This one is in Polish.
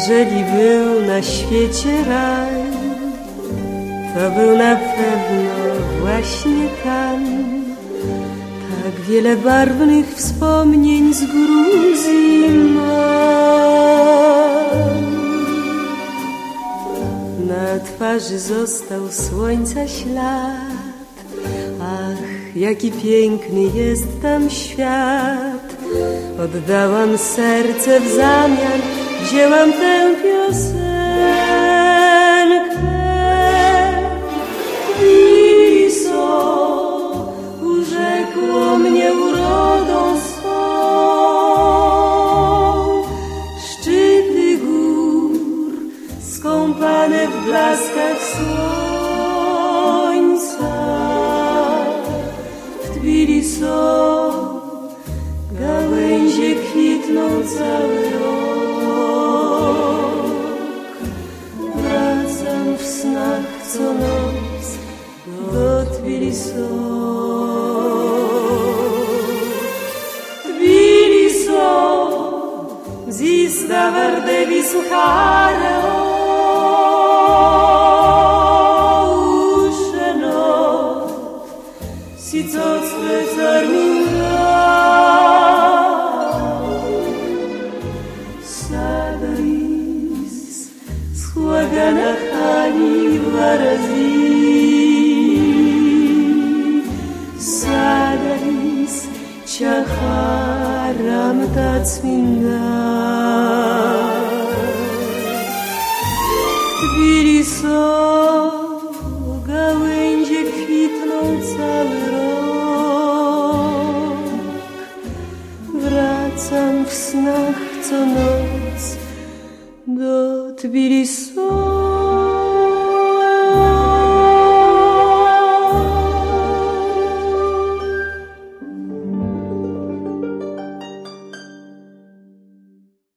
Jeżeli był na świecie raj, to był na pewno właśnie tam. Tak wiele barwnych wspomnień z Gruzji mam. Na twarzy został słońca ślad. Ach, jaki piękny jest tam świat. Oddałam serce w zamian, wzięłam tę piosenkę. Tbiliso urzekło mnie urodą swą. Szczyty gór skąpane w blaskach słońca. W Tbiliso gałęzie kwitną cały rok. Wracam w snach co noc do Tbiliso. Tbiliso, zista vardevi suhare ushenot, sicot svecar minga. Ganahani varazi Sadaris chaharam tatsminda. Tbiliso gałęzie kwitną cały rok. Wracam w snach co noc do Tbiliso.